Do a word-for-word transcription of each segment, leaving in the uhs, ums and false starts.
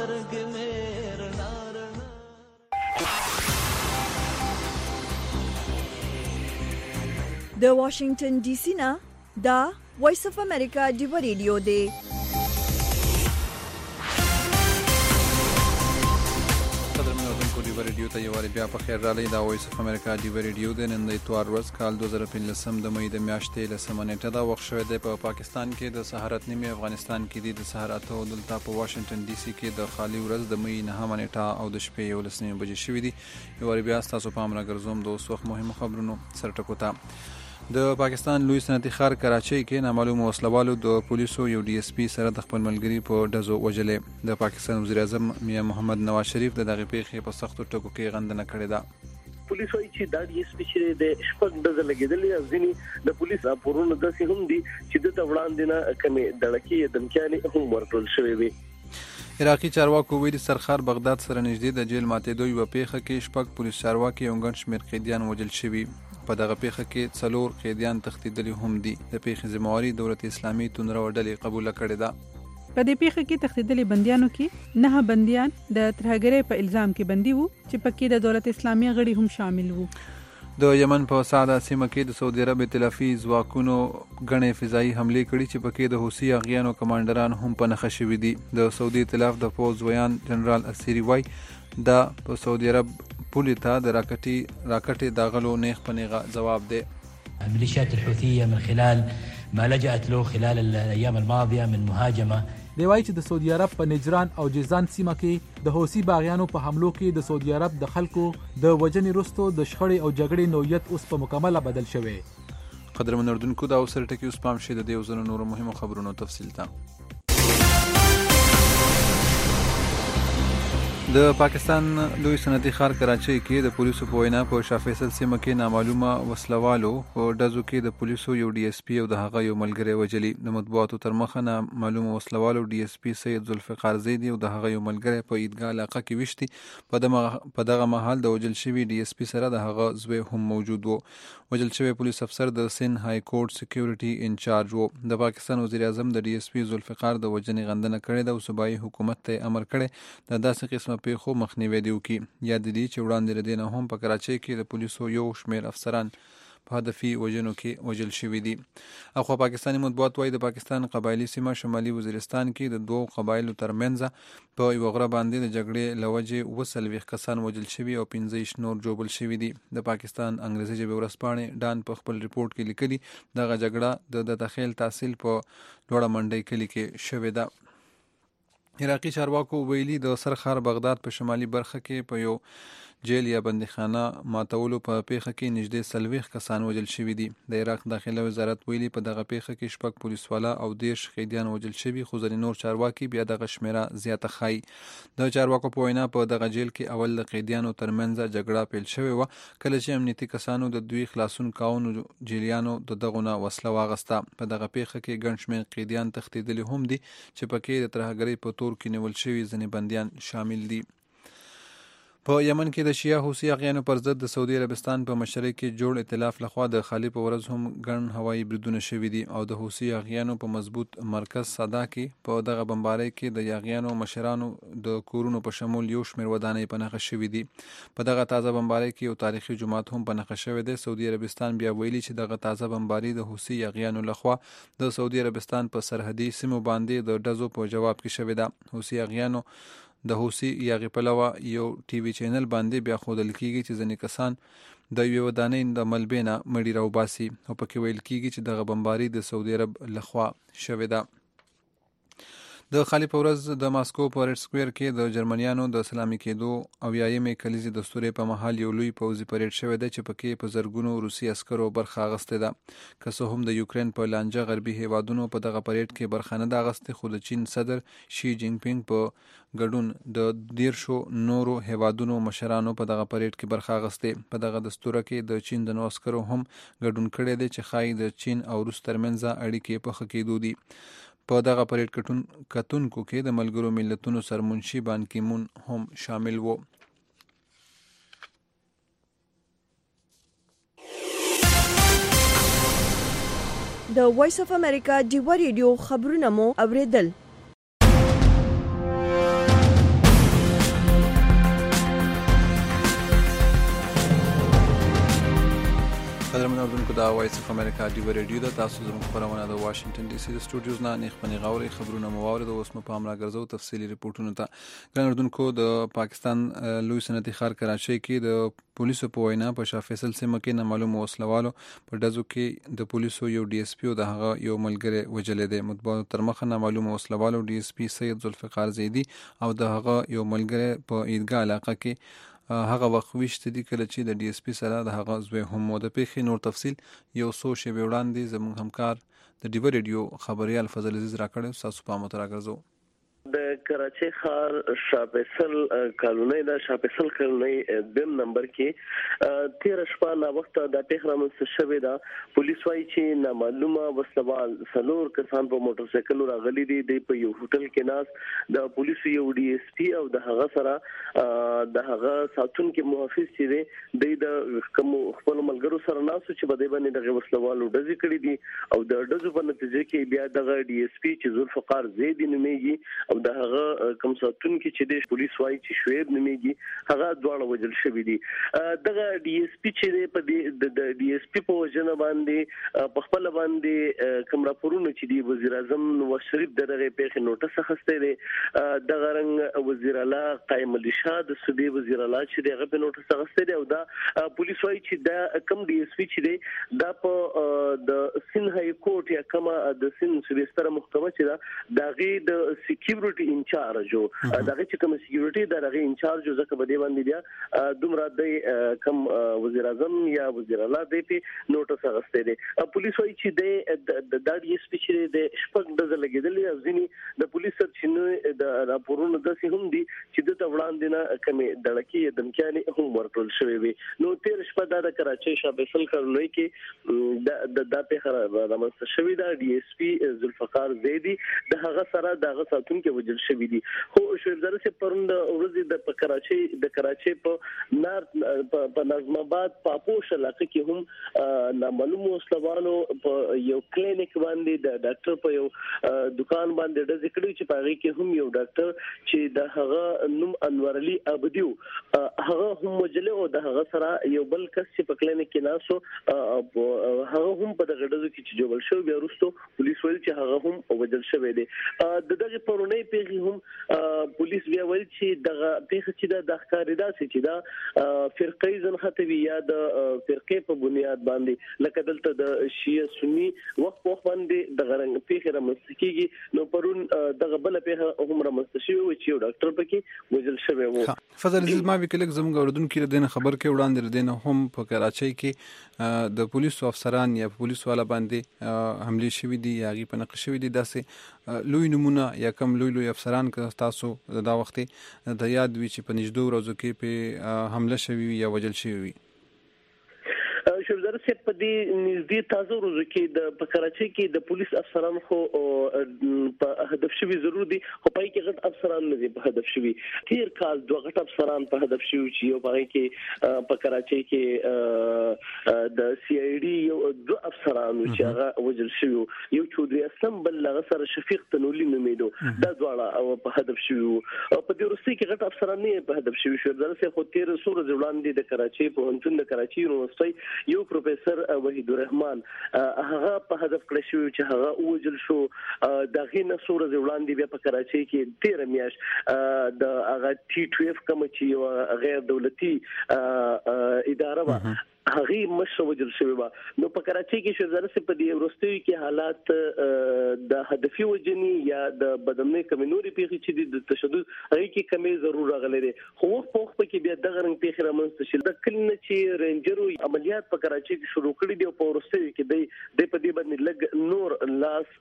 سترګې مې رڼا رڼا. د واشنگټن ډي سي نه دا وایس اف امریکا ډیو ریډیو دی. ریډیو ته یو بیا په خیر رالی. دا وایس اف امریکا ډیو ریډیو د نن د اتوار ورځ کال دوه زره پنځلسم د مې د میاشتې لسمه نیټه دا وخت شوی دی په پاکستان کې د سهار اته نیمې، افغانستان کې دی د سهار اته او دلته په واشنگټن ډي سي کې د خالي ورځ د مې نهمه نیټه او د شپې یولس نیمې بجې شوي دي. یو بیا ستاسو پام راګرځوم د اوس وخت مهمو خبرونو سرټکو ته. د پاکستان لوی صنعتي ښار کراچۍ کې نامعلومو وسلوالو د پولیسو یو ډي اس پي سره د خپل ملګري په ډزو وژلې. د پاکستان وزیر اعظم میاں محمد نواز شریف د دغه پیښې په سختو ټکو کې غندنه کړې ده. پولیس وايي چې د ډي اس پي چې د شپږ ډزه لګېدلې او ځینې د پولیس راپورونه داسې هم دي چې د وړاندې نه کمې دړکې دمکیانې هم ورکړل شوې وي. عراقي چارواکو ویلي سرخار بغداد سره نږدې د جیل ماتېدو یوه پیښه کې شپږ پولیس چارواکي او ګڼ شمېر قیدیان وژل شوي. په دغه پیښه کې څلور قیدیان تښتېدلي هم دي. د پیښې ذمهواري دولت اسلامي توندرو ډلې قبوله کړې ده. په دې پیښه کې تښتېدلي بندیانو کې نه بندیان د ترهګرۍ په الزام کې بندي وو چې پکې د دولت اسلامي غړي هم شامل وو. د یمن په سعده سیمه کې د سعودي عرب ائتلافي ځواکونو غنې فضایي حملې کړي چې پکې د حوثي اغیانو کمانډران هم په نښه شوي دي. د سعودي ائتلاف د پوځ ویان جنرال اسیری وای دا په سعودي عرب پولې ته د راکټي راکټې داغلو نیغ په نیغه جواب دی. الميليشيات الحوثية من خلال ما لجأت له خلال الأيام الماضية من مهاجمة. دی وایي چې د سعودي عرب په نجران او جیزان سیمه کې د حوثي باغیانو په حملو کې د سعودي عرب د خلکو د وجنې وروسته د شخړې او جګړې نوعیت اوس په مکمله بدل شوی. قدرمن اردوونکو دا اوس ټکی اوس پام شي د دې او زنو نورو مهمو خبرونو تفصیل ته. د پاکستان لوی صنعتي ښار کراچۍ کې د پولیسو په وینا په شاه فیصل سیمه کې نامعلومه وسلوالو په ډزو کې د پولیسو یو ډي اس پي او د هغه یو ملګری وژلي. د مطبوعاتو تر مخه نامعلومه وسلوالو ډي اس پي سید ذوالفقار زیدي او د هغه یو ملګری په عیدګاه علاقه کې وشتي. په دغه مهال د وژل شوي ډي اس پي سره د هغه زوی هم موجود و. وژل شوی پولیس افسر د سند های کورټ سکیورټي انچارج و. د پاکستان وزیر اعظم د ډي اس پي ذوالفقار د وژنې غندنه کړې ده او صوبایي حکومت ته امر کړی د داسې قسمه پیښو مخنیوی دی وکړي. یاد دي چې وړاندې له دې نه هم په کراچۍ کې د پولیسو یو شمېر افسران په هدفي وژنو کې وژل شوي دي. اخوا پاکستاني مطبوعات وایي د پاکستان قبایلي سیمه شمالي وزیرستان کې د دوو قبایلو ترمنځ په یوه غره باندې د جګړې له وجې اووه څلوېښت کسان وژل شوي او پنځه ویشت نور ژوبل شوي دي. د پاکستان انګریزي ژبې ورځپاڼې ډان په خپل ریپورټ کې لیکلي دغه جګړه د دتخیل تحصیل په لوړه منډۍ کلي کې شوې ده. عراقي چارواکو ویلي د سرخار بغداد په شمالي برخه کې په یو جیل یا بندیخانه ماتولو په پیښه کې نږدې څلوېښت کسان وژل شوي دي. د عراق داخله وزارت ویلي په دغه پیښه کې شپږ پولیسوالا او دېرش قیدیان وژل شوي، خو ځینې نور چارواکي بیا دغه شمېره زیاته ښایي. د چارواکو په وینا په دغه جیل کې اول د قیدیانو ترمنځ جګړه پیل شوې وه کله چې امنیتي کسانو د دوی خلاصون کاونو جیلیانو د دغو نه وسله واغسته. په دغه پیښه کې ګڼ شمېر قیدیان تښتېدلي هم دي چې پکې د ترهګرۍ په تور کې نیول شوي ځینې بندیان شامل دي. په یمن کې د شیعه حوثي اغیانو پر ضد د سعودي عربستان په مشرۍ کې جوړ ائتلاف لخوا د خالي په ورځ هم ګڼ هوایي بریدونه شوي دي او د حوثي اغیانو په مضبوط مرکز صدا کې په دغه بمبارۍ کې د اغیانو مشرانو د کورونو په شمول یو شمېر ودانۍ په نښه شوي دي. په دغه تازه بمبارۍ کې یو تاریخي جومات هم په نښه شوی دی. سعودي عربستان بیا ویلي چې دغه تازه بمباري د حوثي اغیانو لخوا د سعودي عربستان په سرحدي سیمو باندې د ډزو په جواب کې شوې ده. حوثي اغیانو د حوثي یاغي پلوه یو ټي وي چینل باندې بیا ښودل کیږي چې ځینې کسان د یوې ودانۍ د ملبې نه مړي راوباسي او پکې ویل کیږي چې دغه بمباري د سعودي عرب لخوا شوې ده. د خالي په ورځ د ماسکو په ریډ سکویر کې د جرمنیانو د سلامي کېدو اویایمې کلیزې د ستورې په مهال یو لوی پوځي پریډ شوی دی چې پکې په زرګونو روسي عسکرو برخه اخیستې ده. که څه هم د یوکرین په لانجه غربي هیوادونو په دغه پریډ کې برخه نه ده اخیستې، خو د چین صدر شي جینګ پینګ په ګډون د دیرشو نورو هیوادونو مشرانو په دغه پریډ کې برخه اخیستې. په دغه دستوره کې د چین د نو عسکرو هم ګډون کړی دی چې ښایي د چین او روس ترمنځ اړیکې پخه کېدو دي. په دغه پریډ کتونکو کې د ملګرو ملتونو سرمنشي بان کی مون هم شامل وو. د وایس اف امریکا ډیو ریډیو خبرونه مو اوریدل. دا وایس اف امریکا دی ریډیو دا تاسو زموږ خبرونه د واشنگټن ډي سي د سټوډیوز نه نه خپل غوړي خبرونه مواورد اوس مو پام راګرځو تفصيلي ریپورتونه ته ګڼوردونکو د پاکستان لوی صنعتي ښار کراچۍ کې د پولیسو په وینا په شاه فیصل سیمه کې نه معلوم وسلوالو په ډزو کې د پولیسو یو ډي اس پی او د هغه یو ملګری وجلې دی مطبوعات تر مخه نه معلوم وسلوالو ډي اس پی سید ذوالفقار زیدی او د هغه یو ملګری په عیدګاه علاقه کې هغه وخت وشته دي کله چې د ډي اس پی سره د هغه زوی هم مو د پیښې نور تفصیل یو څو شی وړاندې زموږ همکار د ډیو ریډیو خبريال فضل عزیز راکړو تاسو په مترا ګرځو د کراچۍ ښار شاه فیصل کالونی د شاه فیصل کالونی دیم نمبر کې تیر شپه لا وخت د پیښه رامنځته شوې ده پولیس وايي چې نامعلومه وسلوال سلور کسان په موټر سایکل راغلي دي د یو هوټل کې ناس د پولیسو یو ډي اس پی او د هغه سره د هغه ساتونکو محافظ چې دی د کوم خپل ملګرو سره ناس چې بده باندې د وسلوالو ډزې کړې دي او د ډزو په نتیجه کې بیا د ډي اس پی چې ذوالفقار زیدی نومېږي او د هغه کوم ساتونکو چې د پولیس وايي چې شعیب نومېږي هغه دواړه وجل شوی دي دغه ډي اس پی چې په د ډي اس پی په وجنه باندې په خپل باندې کوم راپورونه چې دی وزیر اعظم نواز شریف دغه پیښه نوټس اخیسته دی دغه رنګ وزیر اعلی قائم علي شاه د صوبې وزیر اعلی چې دغه په نوټس اخیسته دی او دا پولیس وايي چې دا کوم ډي اس پی چې دی دا په د سین های کورټ یا کومه د سین صوبې ستره محکمه چې دا دغه د سکیورټي انچارج جو دغه چې کوم سکیورټي دغه انچارج ځکه بده باندې بیا دومره د کوم وزیر اعظم یا وزیر اعلی دی په نوټس اغسته دي پولیس وايي چې د د ډي اس پی چې د شپږ د لګیدلې ځینی د پولیس سرچینو د راپورونو د سي هم دي چې د وړاندې نه کمې دړکی دمکاني هم ورکړل شوی وي نو تیر شپه د کراچۍ شاه فیصل کالونی کې د د په رامنځته شوی د ډي اس پی ذوالفقار زیدی د هغه سره د ساتونکو وجل شوی دي خو شهردار سي پروند ورځ د کراچۍ د کراچۍ په نارت په نظم آباد په پوش علاقه کې هم نامعلوم وسلوالو په یو کلینیک باندې د ډاکټر په یو دکان باندې د ذکر چې پاره کې هم یو ډاکټر چې د هغه نوم انور علي ابدیو هغه هم وجل او د هغه سره یو بل کس چې په کلینیک کې ناسو هغه هم په دغه ډزو کې چې جوړ شو بیا وروسته پولیس ویل چې هغه هم وجل شوی دی د دغه پرونی پیغي هم پولیس بیا ویل چې دغه پیغه چې د ښکاریدا چې دا فرقې ځن خطوي یا د فرقې په بنیاد باندې لکه دلته د شیعه سنی وخت په باندې دغه رنګ پیغه رامستکیږي نو پرون دغه بل پیغه هم رامستشي و چې یو ډاکټر پکې وجل شوی و فضل عزیز ما وکړل زموږ اوردونکو د خبر کې وړاندې دینه هم په کراچۍ کې د پولیسو افسران یا پولیسو والا باندې حمله شوې دي یا غي په نقش شوې دي داسې لوی نمونه یا کم لوی لوی افسران که تاسو دا وخت د یاد وی چې په نږدې ورځو کې په حمله شوی یا وجل شوی شهردار صاحب په دې نږدې تازه ورځو کې د په کراچۍ کې د پولیس افسران خو په هدف شوی ضرور دي خو پای کې غټ افسران نه دي په هدف شوی تیر کال دوه غټ افسران په هدف شوی چې یو پای کې په کراچۍ کې د سی آی ډي یو دوه افسران چې هغه وجل شوی یو چودري اسلم بل لغه سره شفیق تنولی نومیدو دا دواړه په هدف شوی او په دې ورسته کې غټ افسران نه په هدف شوی شهردار صاحب خو تیر سور ځوړاندې د کراچۍ په هنتون د کراچۍ یونیورسيټي یو پروفیسور وحید الرحمن هغه په هدف کړی شو چې هغه وجل شو د غینه سور وړاندې بیا په کراچۍ کې تیر میاش د هغه ټي ټویف کوم چې غیر دولتي اداره و هغه مشو وجل شوی و نو په کراچۍ کې شهزاده سي په دې ورستوي کې حالات د هدفي وجني یا د بدمنۍ کمنوري پیخي چې د تشدد هغه کې کمی ضرور راغلي دي خو په وخت کې بیا د غرنګ پیخي رامنځته شل د کلنه چې رینجرو عملیات په کراچۍ کې شروع کړي دي په ورستوي کې د په دې باندې لګ نور لاس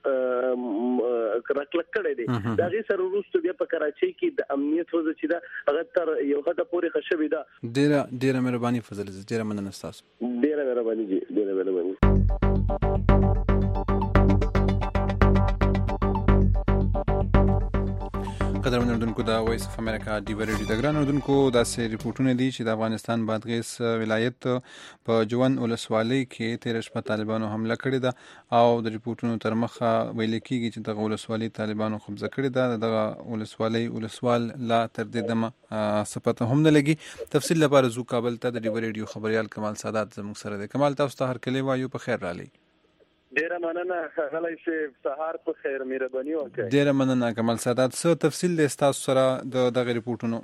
کراکلک کړي دي دا غي سره وروسته بیا په کراچۍ کې د امنیت وضع چې دا هغه تر یو حد پورې خشبي ده ډیره ډیره مهرباني فضل ډیره مننه ډیره مهرباني جی ډیره مهرباني قدرمن اردوونکو د وایس اف امریکا دی ریډیو د ګران اردوونکو داسې ریپورتونه دي چې د افغانستان بادغیس ولایت په جوان ولسوالۍ کې تیر شپه طالبانو حمله کړې ده او د ریپورتونو تر مخه ویل کېږي چې د ولسوالۍ طالبانو قبضه کړې ده. د ولسوالۍ ولسوال لا تر دې دمه صفته هم نه لګي. تفصیل لپاره زو کابل ته د دی ریډیو خبريال کمال سادات زموږ سره دی. کمال، تاسو ته هر کله وایو په خیر رالي. ډیره مننه ښاغلی شیف، سهار په خیر، مهرباني وکړئ. ډیره مننه کمال سادات. څه تفصیل دی ستاسو سره د دغه ریپورتونو؟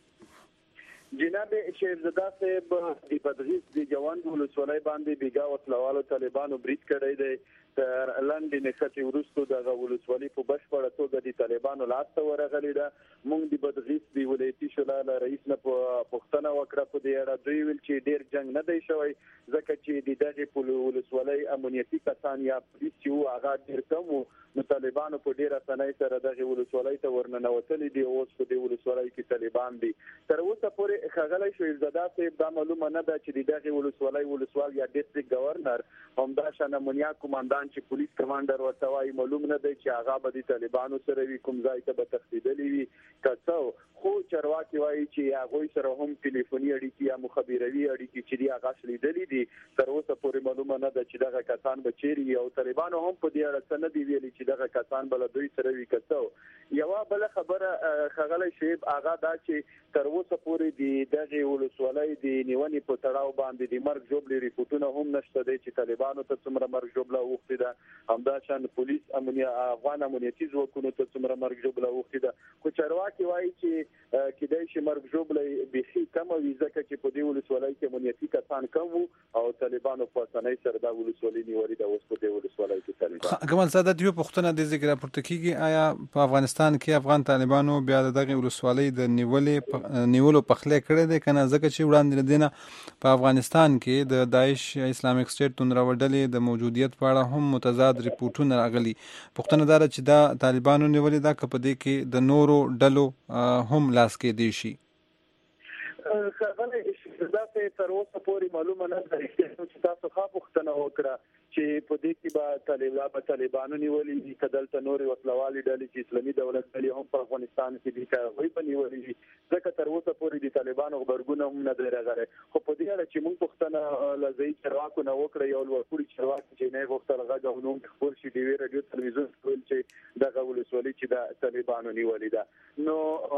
جناب شیف زدا صاحب د بادغیس د جوان ولسوالۍ باندې بیګا وسلوالو طالبانو برید کړی دی. تر لاندې نښتې وروسته دغه ولسوالي په بشپړه توګه د طالبانو لاسته ورغلې ده. موږ د بادغیس د ولایتي شورا له رئیس نه پوښتنه وکړه په دې اړه. دوی ویل چې ډېر جنګ نه دی شوی ځکه چې د دغې ولسوالۍ امنیتي کسان یا پولیس چې وو هغه ډېر کم وو، نو طالبانو په ډېر اسانۍ سره دغې ولسوالۍ ته ورننوتلي دي. اوس په دې ولسوالۍ کې طالبان دي. تر اوسه پورې ښاغلی شیف زدا صاحب دا معلومه نه ده چې د دغې ولسوالۍ ولسوال یا ډسټرکټ گورنر همداشان امنیه قوماندان چې پولیس کمانډر ورته وایي معلوم نه دی چې هغه به د طالبانو سره وي، کوم ځای ته به تښتېدلي وي که څه. خو چارواکي وایي چې هغوی سره هم ټلیفوني اړیکې یا مخابروي اړیکې چې دي هغه شلیدلي دي. تر اوسه پورې معلومه نه ده چې دغه کسان به چیرې وي او طالبانو هم په دې اړه څه نه دي ویلي چې دغه کسان به له دوی سره وي که څه. یوه بله خبره ښاغلی شیب هغه دا چې تر اوسه پورې د دغې ولسوالۍ د نیونې په تړاو باندې د مرګ ژوبلې ریپورټونه هم نشته دی چې طالبانو ته څومره مرګ ژوبله اوښتې ده، همداشان پولیس افغان امنیتي ځواکونو ته څومره مرګ ژوبله اوښتې ده. خو چارواکي وایي چې کیدای شي مرګ ژوبله بیخي کمه وي ځکه چې په دې ولسوالۍ کې امنیتي کسان کم وو او طالبانو په اسانۍ سره دا ولسوالۍ نیولې ده. اوس په دې ولسوالۍ کې طالبان. کمال سادات، یو پوښتنه د ذکر راپورته کیږي، آیا په افغانستان کې افغان طالبانو بیا دغه ولسوالۍ د نیولې نیولو پخلی کړی دی کنه؟ ځکه چې وړاندې دینه په افغانستان کې د داعش اسلامیک سټیټ تندرو ډلې د موجودیت په اړه هم متضاد ریپورتونه راغلي. پوښتنه دا چې دا طالبانو نیولې ده که په دې کې د نورو ډلو هم لاس کې دی شي؟ ښاغلی داسې تر اوسه پورې معلومه نه ده چې تاسو ښه پوښتنه وکړه چې په دې کې به طالبان به طالبانو نیولي وي که دلته نورې وسلوالې ډلې چې اسلامي دولت ډلې هم په افغانستان کې دي که هغوی به نیولي وي، ځکه تر اوسه پورې د طالبانو غبرګون هم نه دی راغلی. خو په دې اړه چې موږ پوښتنه له ځایي چارواکو نه وکړه، یو لوړپوړي چارواکي چې نه یې غوښتل غږ او نوم خپور شي ډیوې راډیو تلویزیون ویل چې دغه ولسوالي چې د طالبانو نیولې ده. نو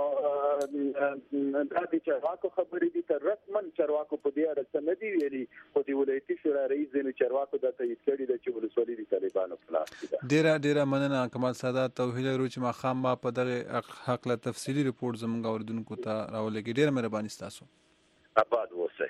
دا د چارواکو خبرې دي، تر رسمن چارواکو په دې اړه څه نه دي ویلي، خو د ولایتي شورا رئیس ځینو چارواکو دا تایید کړي ده چې ولسوالي د طالبانو په لاس کې ده. ډیره ډیره مننه کمال سادات. او هیله لرو چې ماښام به په دغه هکله تفصیلي ریپورټ زموږ اوریدونکو ته راولېږي. ډیره مهرباني ستاسو. آباد اوسئ.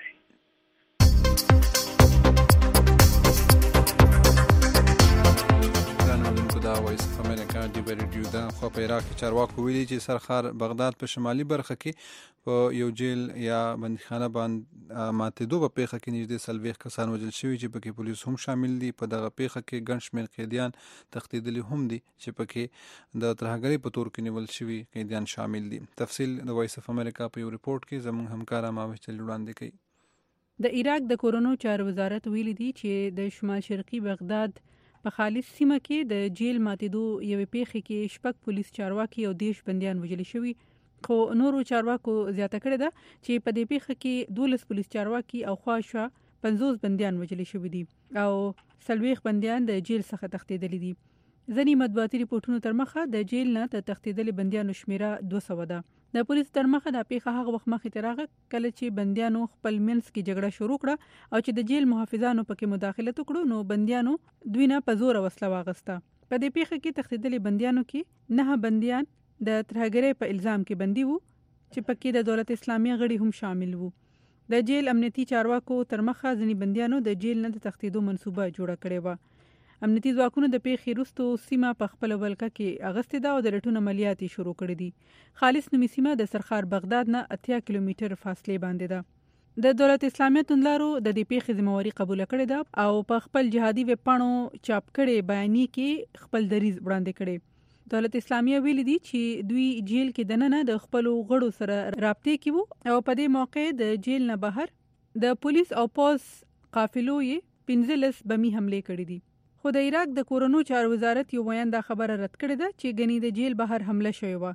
دا وایس اف امریکا دی ریډیو ده. خو په عراق کې چارواکو ویلي چې سرخار بغداد په شمالي برخه کې په یو جیل یا بندیخانه باندې ماتېدو په پیښه کې نږدې څلوېښت کسان وژل شوي چې پکې پولیس هم شامل دي. په دغه پیښه کې ګڼ شمېر قیدیان تښتېدلي هم دي چې پکې د ترهګرۍ په تور کې نیول شوي قیدیان شامل دي. تفصیل د وایس اف امریکا په یو ریپورټ کې زموږ همکاره ماوش چل وړاندې کوي. د عراق د کورونو چارو وزارت ویلي دي چې د شمال شرقي بغداد په خالص سیمه کې د جیل ماتېدو یوې پیښې کې شپږ پولیس چارواکي او دیش بندیان وژل شوي. خو نورو چارواکو زیاته کړې ده چې په دې پیښه کې دولس پولیس چارواکي او خواښه پنځوس بندیان وژل شوي دي او څلوېښت بندیان د جیل څخه تښتېدلي دي. ځینې مطبوعاتي ریپورټونو تر مخه د جیل نه د تښتېدلي بندیانو شمیره دوه سوه ده. د پولیسو تر مخه دا پیښه هغه وخت مخې ته راغله کله چې بندیانو خپل منځ کې جګړه شروع کړه او چې د جیل محافظانو پکې مداخلت وکړو نو بندیانو دوی نه په زوره وسله واغسته. په دې پیښه کې تښتېدلي بندیانو کې نه بندیان د ترهګرۍ په الزام کې بندي وو چې پکې د دولت اسلامي غړي هم شامل وو. د جیل امنیتي چارواکو تر مخه ځینې بندیانو د جیل نه د تښتېدو منصوبه جوړه کړې وه. امنیتي ځواکونو د پیښې وروسته سیمه په خپله ولکه کې اغستې ده او د لټون عملیات یې شروع کړي دي. خالص نومي سیمه د سرخار بغداد نه اتیا کیلومتر فاصلې باندې ده. د دولت اسلامي توندلارو د دې پیښې ذمہواري قبوله کړې ده او په خپل جهادي ویب پاڼو چاپ کړي بیانیه کې خپل دریځ وړاندې کړي. دولت اسلامي ویلي دي چې دوی جیل کې دننه د خپل غړو سره رابطې کې وو او په دې موقع د جیل نه بهر د پولیس او پوز قافلو یې پنځلس بمي حملې کړې دي. خو د عراق د کورونو چارو وزارت یو ویان دا خبره رد کړې ده چې ګنې د جیل بهر حمله شوې وه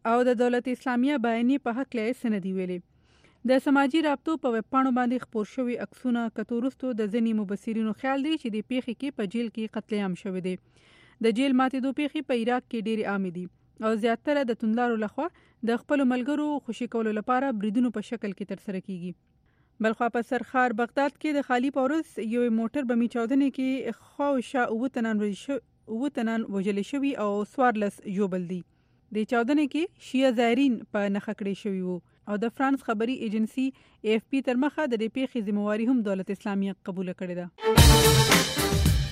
او د دولت اسلامیه بیانیې په حق له سندي ویلې د سماجی رابطو په ویب پاڼو باندې خپور شوی عکسونه کتورستو د ځینې مبصرینو خیال دی چې د پیښې کې په جیل کې قتل عام شوی دی د جیل ماتېدو پیښې په عراق کې ډېرې عامې دي او زیاتره د توندلارو لخوا د خپل ملګرو خوشي کولو لپاره بریدونو په شکل کې ترسره کیږي بلخوا په سرخار بغداد کې د خالی پورس یو موټر بمی چاودنې کې خواوشا اوه تنان اوه تنان وژل شوي او څوارلس ژوبل دي د چاودنې کې شیعه زایرین په نښه کړي شوي وو او د فرانس خبري ایجنسی ای اف پی تر مخه د دې پیښې ذمہواری هم دولت اسلامیه قبول کړې ده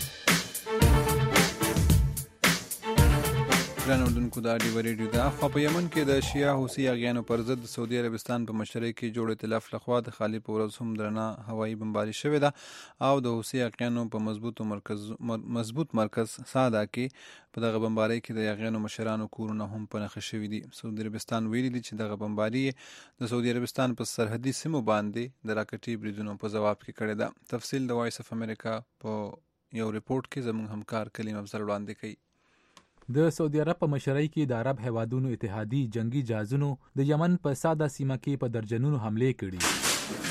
ګران اوردونکو دا ډیو ریډیو ده خو په یمن کې د شیعه حوثي اغیانو پر ضد د سعودي عربستان په مشرۍ کې جوړ ائتلاف لخوا د خالی په ورځ هم درنه هوایي بمباري شوې ده او د حوثي اغیانو په مضبوط مرکز مضبوط مرکز ساده کې په دغه بمباري کې د اغیانو مشرانو کورونه هم په نښه شوي دي سعودي عربستان ویلي دي چې دغه بمباري د سعودي عربستان په سرحدي سیمو باندې د راکټي بریدونو په ځواب کې کړې ده تفصیل د وایس اف امریکا په یو ریپورت کې زموږ همکار کلیم افضل وړاندې کوي د سعودي عرب په مشرۍ کې د عرب هیوادونو اتحادی جنگي جهازونو د یمن په ساده سیمه کې په درجنونو حملې کړي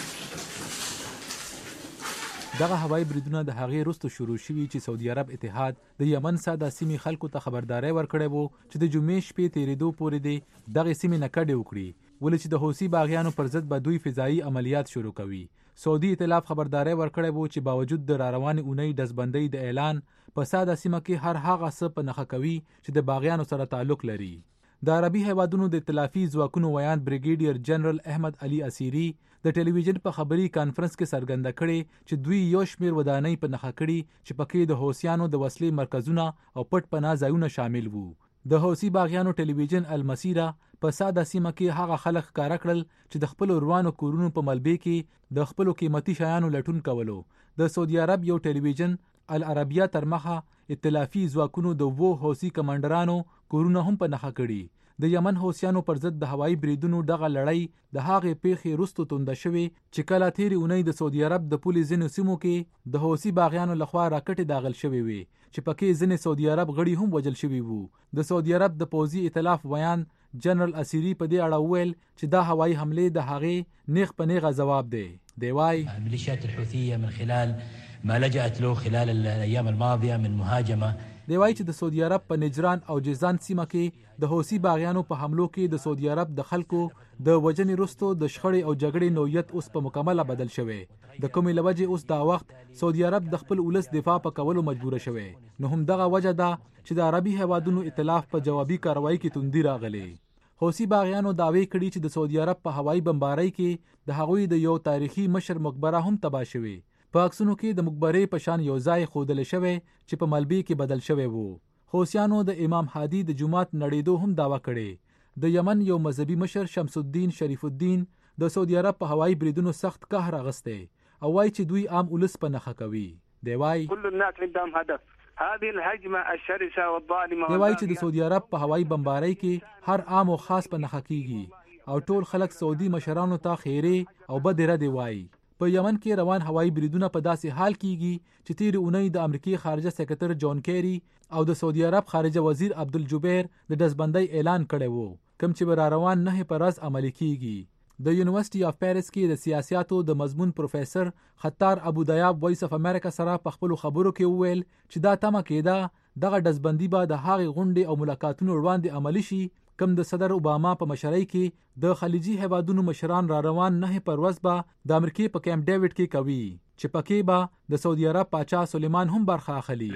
دغه هوایي بریدونه د هغې وروسته شروع شوي چې سعودي عرب اتحاد د یمن ساده سیمې خلکو ته خبرداری ورکړی وو چې د جمعې شپې تېرېدو پورې دی دغې سیمې نه کډې وکړي ولې چې د حوثي باغیانو پر ضد به دوی فضایي عملیات شروع کوي سعودي ائتلاف خبرداری ورکړی وو چې باوجود د راروانې اونۍ ډزبندۍ د اعلان په ساده سیمه کې هر هغه څه په نښه کوي چې د باغیانو سره تعلق لري د عربي هیوادونو د ائتلافي ځواکونو ویان بریګیډیر جنرال احمد علي اسیری د ټلویزیون په خبري کانفرنس کې څرګنده کړې چې دوی یو شمېر ودانۍ په نښه کړي چې پکې د حوثیانو د وسلې مرکزونه او پټ پناه ځایونه شامل وو د حوثي باغیانو ټلویزیون المسیره په ساده سیمه کې هغه خلک ښکاره کړل چې د خپل روانو کورونو په ملبې کې د خپل قیمتي شیانو لټون کولو د سعودي عرب یو ټلویزیون العربیه تر مخه ائتلافي ځواکونو د وو حوثي کمانډرانو کورونه هم په نښه کړي د یمن حوثیانو پر ضد د هوایي بریدونو دغه لړۍ د هغې پیښې وروسته تونده شوې چې کله تېرې اونۍ د سعودي عرب د پولې ځینو سیمو کې د حوثي باغیانو لخوا راکټې داغل شوې وې چې پکې ځینې سعودي عرب غړي هم وژل شوي وو د سعودي عرب د پوځي ائتلاف ویان جنرال اسیری په دې اړه وویل چې دا هوایي حملې د هغې نیغ په نیغه ځواب دی دی وایي الميليشيات الحوثية من خلال ما لجأت له خلال الأيام الماضية من مهاجمة دی وایي چې د سعودي عرب په نجران او جیزان سیمه کې د حوثي باغیانو په حملو کې د سعودي عرب د خلکو د وژنې وروسته د شخړې او جګړې نوعیت اوس په مکمله بدل شوی د کومې له وجې اوس دا وخت سعودي عرب د خپل ولس دفاع په کولو مجبوره شوی نو هم دغه وجه ده چې د عربي هیوادونو ائتلاف په جوابي کاروایی کې توندي راغلی حوثي باغیانو دعوی کړي چې د سعودي عرب په هوایي بمبارۍ کې د هغوی د یو تاریخي مشر مقبره هم تباه شوې په عکسونو کې د مقبرې په شان یو ځای ښودلی شوی چې په ملبې کې بدل شوی وو حوثیانو د امام هادي د جومات نړېدو هم دعوه کړې د یمن یو مذهبي مشر شمس الدین شریف الدین د سعودي عرب په هوایي بریدونو سخت قهر اخیستی او وایي چې دوی عام ولس په نښه کوي دی وایي كل الناس عندهم هدف هذه الهجمه الشرسه والظالمه دی وایي چې د سعودي عرب په هوایي بمبارۍ کې هر عام او خاص په نښه کیږي او ټول خلک سعودي مشرانو ته خیرې او بد ردې وایي په یمن کې روان هوایي بریدونه په داسې حال کیږي چې تېرې اونۍ د امریکای خارجه سکرټر جون کیری او د سعودي عرب خارجه وزیر عبدالجبیر د ډزبندۍ اعلان کړی وو کوم چې به را روان نه په ورځ عملي کیږي د یونیورسيټي اف پیرس کې د سیاساتو د مضمون پروفیسر خطار ابو دیاب وایس اف امریکا سره په خپل خبرو کې وویل چې دا تمه کېده دغه ډزبندي به د هغې غونډې او ملاقاتونو وړاندې عملي شي کم د صدر اوباما په مشرۍ کې د خلیجي هیوادونو مشران را روان نه پر ورځ به د امریکای په کیمپ ډیوډ کې کوي چې پکې به د سعودي عرب پاچا سلیمان هم برخه اخلي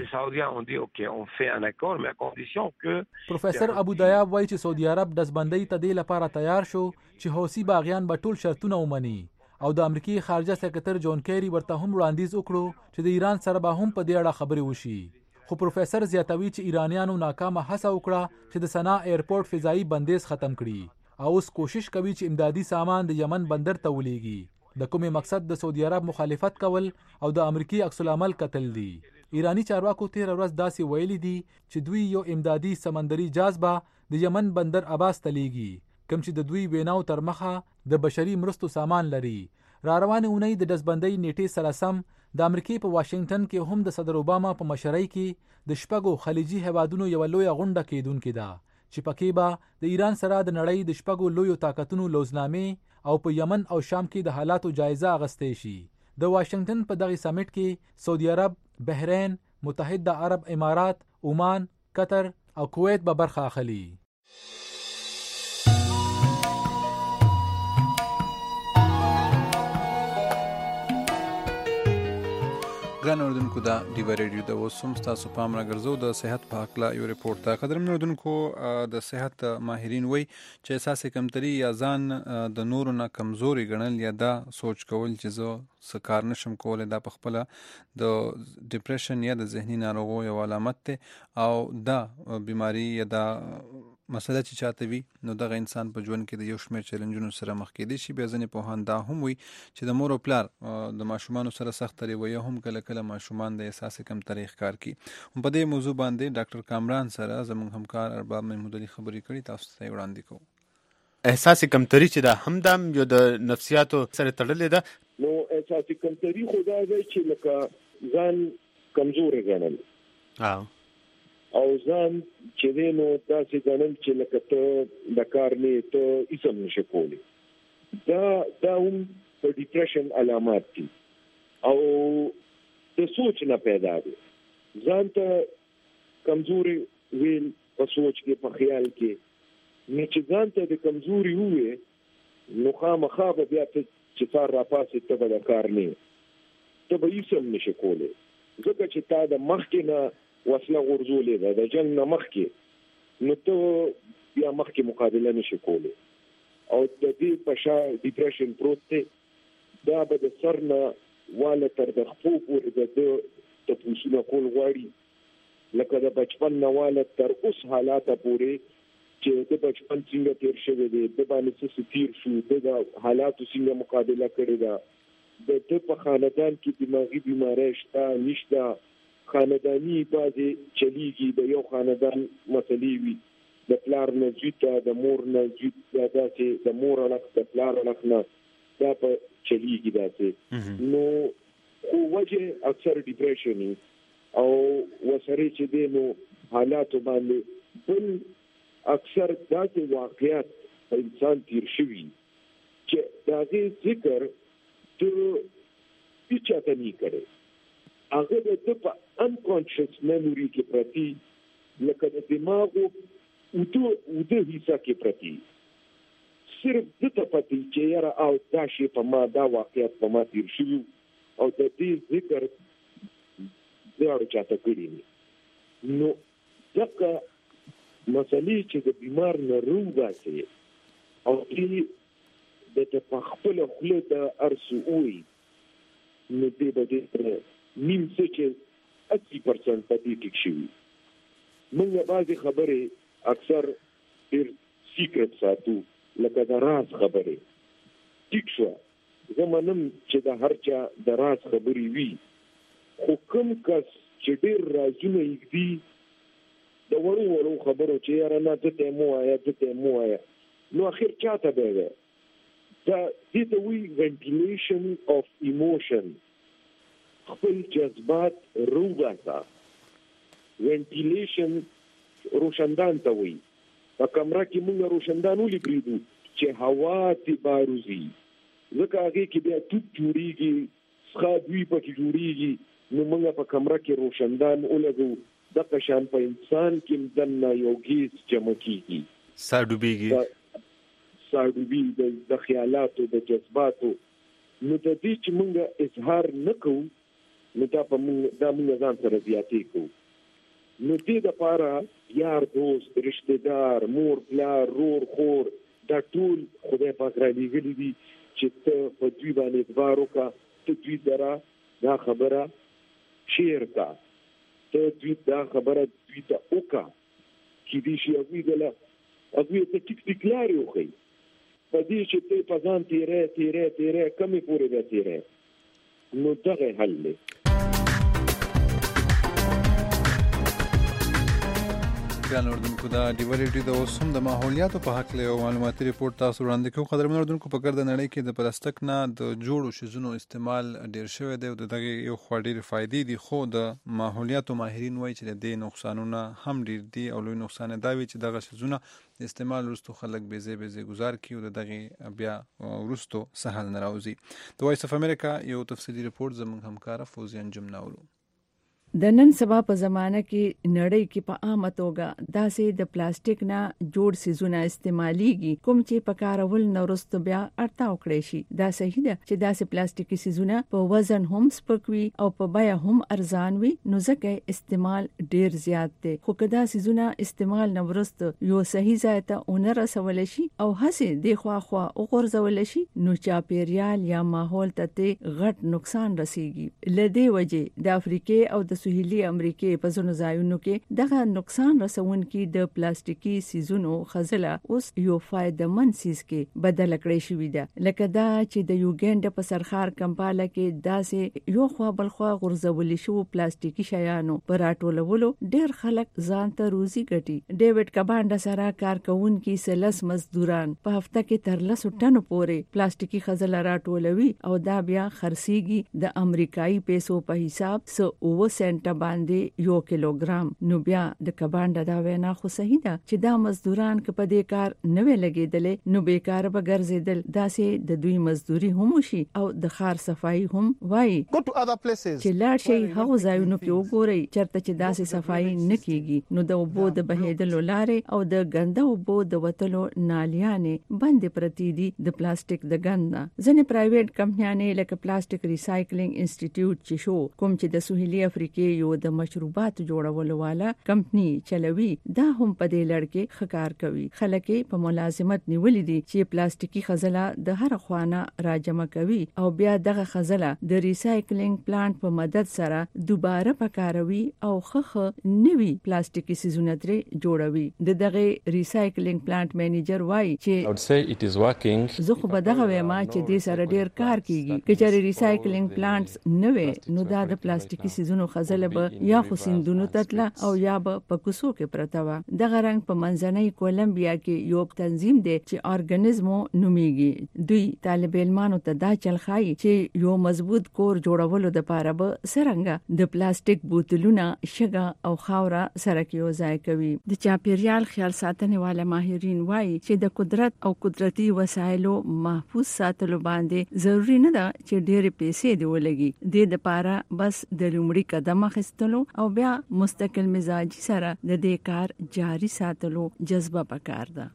پروفیسر ابو دیاب وایي چې سعودي عرب ډزبندۍ ته دې لپاره تیار شو چې حوثي باغیان به ټول شرطونه ومني او د امریکای خارجه سکرټر جون کیری ورته هم وړاندیز وکړو چې د ایران سره به هم په دې اړه خبرې وشي خو پروفیسر زیاتوي چې ایرانیانو ناکامه هڅه وکړه چې د سنا ایرپورټ فضایي بندیز ختم کړي او اوس کوشش کوي چې امدادي سامان د یمن بندر ته ولېږي د کومې مقصد د سعودي عرب مخالفت کول او د امریکای عکس العمل قتل دي ایرانی چارواکو تیر ورځ داسې ویلي دي چې دوی یو امدادي سمندري جهاز به د یمن بندر عباس ته لیږي کوم چې د دوی ویناو تر مخه د بشري مرستو سامان لري را روانې اونۍ د ډزبندۍ نیټې سره سم د امریکای په واشنگټن کې هم د صدر اوباما په مشرۍ کې د شپږو خلیجي هیوادونو یو لوی غونډه کېدونکې ده چې پکې به د ایران سره د نړۍ د شپږو لویو طاقتونو لوزنامې او په یمن او شام کې د حالاتو جایزه اخیستې شي. د واشنگټن په دغه سمیټ کې سعودي عرب، بحرین، متحده عرب امارات، عمان، قطر او کویت به برخه اخلي. ګران اوردونکو دا ډیو ریډیو د وسوم تاسو پام راګرځو د صحت په حق لا یو ریپورت تا قدرمن اوردونکو د صحت ماهرین وای چې احساس کمتري یا ځان د نورو نه کمزوري ګڼل یا دا سوچ کول چې زه څه کار نشم کولای دا په خپل د ډیپریشن یا د ذهني ناروغیو یو علامت ده او دا بیماری یا دا مسله چې چاته وي نو دغه انسان په ژوند کې د یو شمېر چیلنجونو سره مخ کېدی شي. بیا ځینې پوهان دا هم وي چې د مور او پلار د ماشومانو سره سخت رویه هم کله کله ماشومان د احساس کمترۍ ښکار کړي. په دې موضوع باندې ډاکټر کامران سره زموږ همکار ارباب محمود علي خبرې کړي، تاسو ته وړاندې کوو. احساس کمترۍ چې دا هم دام یو د نفسیاتو سره تړلې ده. نو احساس کمترۍ خو دا دی چې لکه ځان کمزوري ګڼل او ځان چې دینو داسې ګڼل چې لکه ته د کار نه ته هیڅ نشې کولی. دا دا هم په ډیپریشن علامات دي او د سوچ نه پیدا دي. ځان ته کمزوري ویل په سوچ کې په خیال کې نه چې ځان ته د کمزوري وې نو خامخا به بیا ته چې تار را پاسې ته به د کار نه ته به هیڅ نشې کولی ځکه چې تا د مخکې نه وسله غورځولې ده د جنګ نه مخکې نو ته بیا مخکې مقابله نشې کولی او د دې په شا ډیپریشن پروت دی. دا به د سر نه واله تر د خپو پورې د ده تپوسونه کول غواړي لکه د بچپن نه واله تر اوس حالاته پورې چې د بچپن څنګه تیر شوی دی د باندې څه تیر شو د حالاتو څنګه مقابله کړې ده د ده په خاندان کې دماغي بیماری شته نشته خاندانی بازي چلیږي د یو خاندان مسلې وي د پلار نه زوی ته د مور نه زوی ته داسې د مور اړخ د پلار اړخ نه دا په چلیږي داسې نو خو وجه اکثر ډیپریشن او وسره چې دی نو حالاتو باندې بل اکثر داسې واقعیت په انسان تیر شوي چې د هغې ذکر ته هیچا ته نه کړی هغه د ده په انکانشس میموري کې پرتي لکه د دماغو اوده اوده حصه کې پرتي صرف ده ته پتې چې یاره او دا شی په ما دا واقعیت په ما تیر شوي او د دې ذکر دواړو چاته کړي نو دغه مسلې چې د بیمار نه روباسي او دې د په خپله خوله د ارسو وي نو دې به دې نیم څه چې اسی پرسنټ په دې کې شوي. موږ بعضې خبرې اکثر ډېر سیکرټ ساتو لکه د راز خبرې ټیک شوه زه منم چې د هر چا د راز خبرې وي خو کوم کس چې ډېر رازونه یږدي د وړو وړو خبرو چې یاره نه ده ته یې مو وایه ده ته یې مو وایه نو اخر چاته به دی دا دې ته وایي وینټیلیشن اف ایموشن خپل جذبات روباسه وینټیلیشن روشندان ته وایي په کمره کې موږ روشندان ولې پرېږدو چې هوا ترې باروزي ځکه هغې کې بیا توپ جوړېږي څښا دوی پکې جوړېږي نو موږ په کمره کې روشندان ولګو دغه شان په انسان کې دننه یو ګیس جمع کېږي ساه ډوبېږي ساه ډوبېږي د خیالاتو د جذباتو نو د دې چې موږ اظهار نه کوو نو دا په موږ دا موږ ځان سره زیاتې کوو نو دې دپاره یار دوست رشته دار مور پلار رور خور دا ټول خدای پاک را لېږلي دي چې ته په دوی باندې اعتبار وکړه ته دوی سره دا خبره شیر کا ته دوی دا خبره دوی ته وکړه کېدای شي هغوی دله هغوی ته ټیک ټیک لارې وښیي په دې چې ته په ځان تېری تېری تېری کمې پورې بیا تېری نو دغه حل دی. ګران اردوونکو دا ډیو ریډیو د اوس هم د ماحولیاتو په حق له معلوماتي ریپورت تاسو وړاندې کوم. قدرمن اردوونکو په ګرد نړۍ کې د پلاستیک نه د جوړو شیزونو استعمال ډیر شوی دی او دغه یو خو ډیر فائدې دي، خو د ماحولیاتو ماهرین وایي چې د دې نقصانونه هم ډیر دي او لوی نقصان دا وي چې دغه شیزونه د استعمال وروسته خلک بې ځای بې ځای گزار کړي او د دغه بیا وروسته سهل نه راوځي. د وایس اف امریکا یو تفصیلي ریپورت زموږ همکاره فوزي انجم ناولو. د نن سبا په زمانه کې نړۍ کې په عامه توګه داسې د پلاستیک نه جوړ سیزونه استعماليږي کوم چې په کارول نورست بیا ارتاو کړی شي. دا صحیح ده چې داسې پلاستیکي سیزونه په وزن هم سپکوي او په بیه هم ارزان وي، نو ځکه استعمال ډیر زیات دی. خو کدا سیزونه استعمال نورست یو صحیح ځای ته اون رسول شي او هڅه د خوا خوا او غورځول شي، نو چاپیریال یا ماحول ته غټ نقصان رسیږي. لدې وجه د افریقې او د سهیلي امریکې په ځینو ځایونو کې دغه نقصان رسونکي د پلاستیکي سیزونو خزله اوس یو فائدمن سیز کې بدل کړی شوې ده، لکه دا چې د یوګینډا په سرخار کمپاله کې داسې یو خوا بل خوا غورځول شو پلاستیکي شیانو پر راټولولو ډېر خلک ځان ته روزي ګټي. ډیوډ کبانډا سره کارکونکي سلس مزدوران په هفته کې تر لسو ټنو پورې پلاستیکي خزله راټولوي او دا بیا خرڅيږي د امریکایي پیسو په حساب سو اوه سنټه باندې یو کیلوګرام. نو بیا د کبانډا دا وینا خو صحیح ده چې دا مزدوران که په دې کار نه وی لګیدل نو بیکار به ګرځیدل. داسې د دوی مزدوري هم شي او د خار صفائی هم وای. چې لاړ شي هغه ځایونو کې وګورئ چرته چې داسې صفائی نه کیږي، نو د اوبو د بهیدلو لارې او د ګنده اوبو د وتلو نالیانې بند پرتی دي د پلاستیک د ګنده. ځنې پرایویټ کمپنیانې لکه پلاستیک ریسایکلینګ انسټیټیوټ چې شو کوم چې د سهیلي افریقې یو د مشروبات جوړولو والا کمپنی چلوي، دا هم په دې لړ کې ښکار کوي. خلک په ملازمت نیولې دي چې پلاستیکي خزله د هر خوانه راجمع کوي او بیا دغه خزله د ریسایکلینګ پلانټ په مدد سره دوباره پکاروي او خخ نوي پلاستیکي سیزونه ترې جوړوي. د دغه ریسایکلینګ پلانټ مینیجر وایي چې زه خو به دغه وایم چې دې سره ډیر کار کیږي. کچاري ریسایکلینګ پلانټس نه وي نو دا د پلاستیکي سیزونو خزله به یا خو سیندونو تتله او یا به په کوڅو کې پرته وه. دغه رنګ په منځنۍ کولمبیا کې یو تنظیم دی چې ارګانیزمو نومیږي. دوی طالب علمانو ته دا چل خایي چې یو مضبوط کور جوړولو د پاره به څنګه د پلاستیک بوتلونه شګه او خاوره سره کې یوځای کوي. د چاپیریال خیال ساتنې والا ماهرین وایي چې د قدرت او قدرتي وسایلو محفوظ ساتلو باندې ضروری نه ده چې ډېرې پیسې دی ولګي. د دې لپاره بس د لومړي قدم اخیستلو او بیا مستقل مزاجي سره د دې کار جاری ساتلو جذبه پکار ده.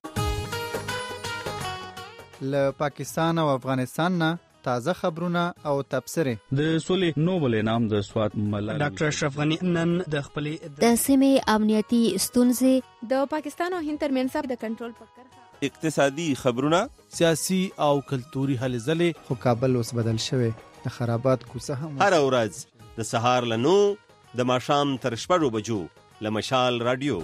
له پاکستان او افغانستان نه تازه خبرونه او تبصره. د سولې نوبل انعام د سواد ملالۍ ډاکټر اشرف غنی نن د خپل د سیمې امنیتي ستونزې د پاکستان او هند ترمنځ د کنټرول فکر اقتصادي خبرونه سیاسي او کلتوري هلې ځلې. خو کابل اوس بدل شوی د خرابات کوڅه هم هر ورځ د سهار لنو د ماښام تر شپږو بجو له مشال رادیو.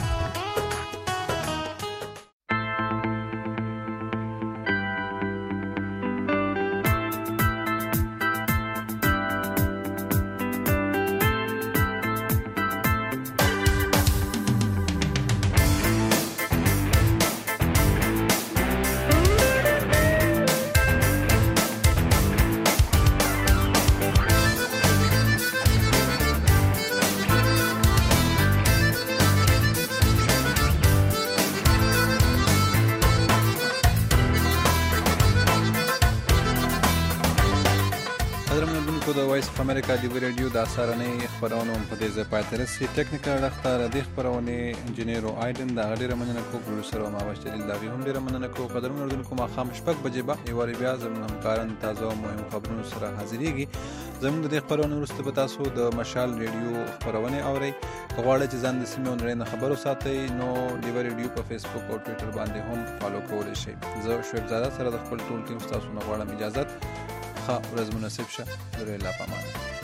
د وایس اف امریکا دی ریډیو د سارنې خبرونه په دې ځای پای ته رسي. ټیکنیکل اختار د خبرونه انجینیر آیدن د غډیره مننه کو پروډوسر او ماوش جلیل داغي هم ډیره مننه کو. قدرمن اردوونکو ما خام شپږ بجې به یو بیا زموږ همکاران تازه او مهم خبرونو سره حاضرېږي. زموږ د خبرونو وروسته به تاسو د مشال ریډیو خبرونه اورئ. غواړئ چې ځان د سیمې او نړۍ خبرو ساتئ نو دی ریډیو په فیسبوک او ټوئیټر باندې هم فالو کولی شئ. زه شعیب زاده سره د خپل ټول ټیم تاسو نه غواړم اجازه ښه ورځ مناسب شه. درې لا پامانه.